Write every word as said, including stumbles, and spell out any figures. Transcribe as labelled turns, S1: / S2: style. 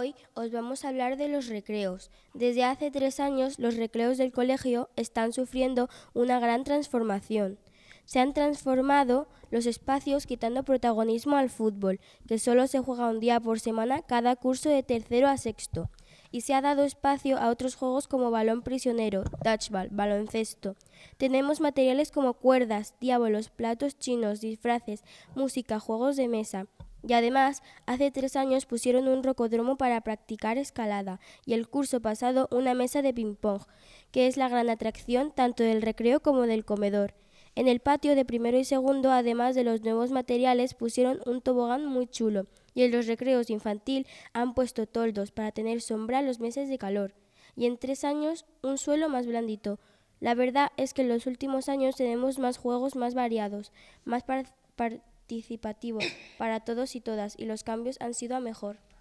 S1: Hoy os vamos a hablar de los recreos. Desde hace tres años los recreos del colegio están sufriendo una gran transformación. Se han transformado los espacios quitando protagonismo al fútbol, que solo se juega un día por semana cada curso de tercero a sexto, y se ha dado espacio a otros juegos como balón prisionero, dodgeball, baloncesto. Tenemos materiales como cuerdas, diábolos, platos chinos, disfraces, música, juegos de mesa. Y además, hace tres años pusieron un rocódromo para practicar escalada y el curso pasado una mesa de ping-pong, que es la gran atracción tanto del recreo como del comedor. En el patio de primero y segundo, además de los nuevos materiales, pusieron un tobogán muy chulo y en los recreos infantil han puesto toldos para tener sombra en los meses de calor. Y en tres años, un suelo más blandito. La verdad es que en los últimos años tenemos más juegos más variados, más par- participativos para todos y todas, y los cambios han sido a mejor.